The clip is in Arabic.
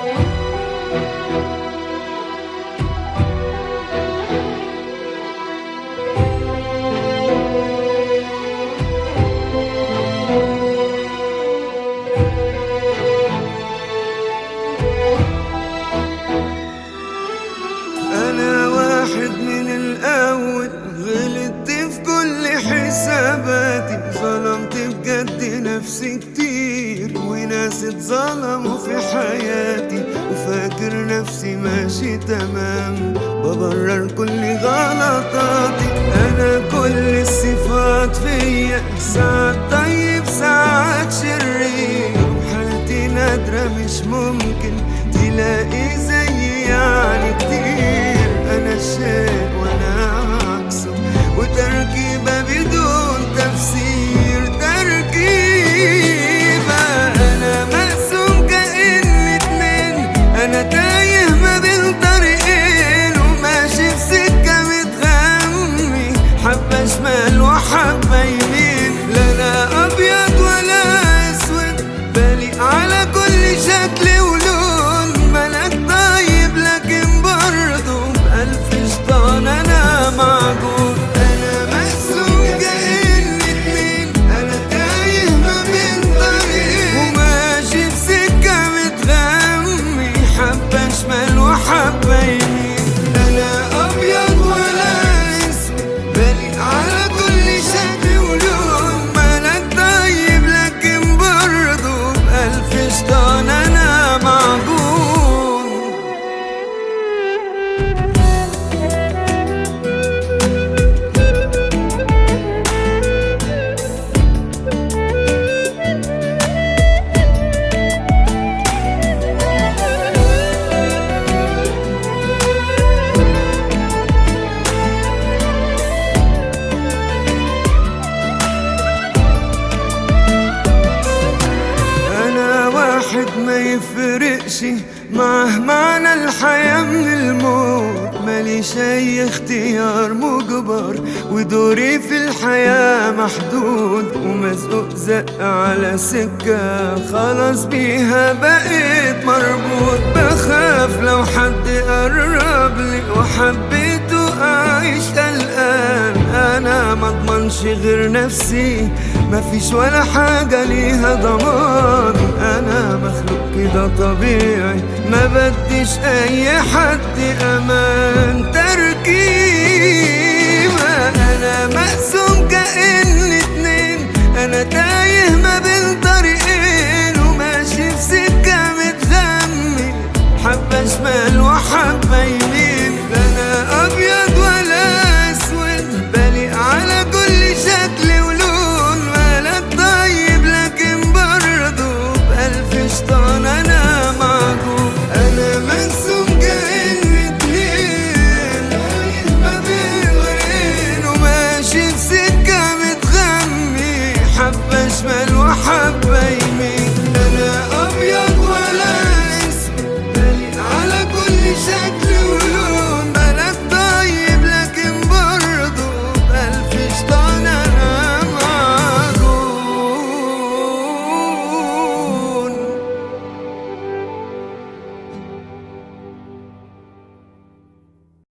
أنا واحد من الأول غلطت في كل حساباتي، ظلمت بجد نفسي كتير وناس اتظلموا في حياتي، وفاكر نفسي ماشي تمام ببرر كل غلطاتي. أنا كل الصفات فيا ساعات طيب ساعات شرير، وحالتي نادرة مش ممكن تلاقي زيي يعني كتير. أنا الشيء وأنا عكسه وتركيبة بدون تفسير، تركيبة. أنا مقسوم كأن اتنين، أنا تايه ما بين طريقين وماشي في سكة متغمي، حبة شمال وحبة يمين. لا أنا أبيض ولا أسود، بالي على كل شكل ولون. ملك طيب لكن برضه بألف شيطان أنا معجون. أنا مقسوم كأن اتنين، أنا تايه ما بين طريقين وماشي في سكة متغمي، حبة شمال وحبة يمين. أنا أبيض ولا أسود، بالي على كل شكل ولون. ملك طيب لكن برضه بألف شيطان أنا معجون. أنا واحد ما يفرقش معه معنى الحياة من الموت، ماليش أي اختيار مجبر، ودوري في الحياة محدود، ومزقوق زق على سكة خلاص بيها بقيت مربوط. بخاف لو حد قرب لي وحبيته أعيش قلقان، أنا مضمنش غير نفسي، مفيش ولا حاجة ليها ضمان. أنا مخلوق كده طبيعي ما بديش أي حد أمان، تركيبة. أنا مقسوم كأن اتنين، أنا تايه ما بين طريقين وماشي في سكة متغمي، حبة شمال وحبة يمين.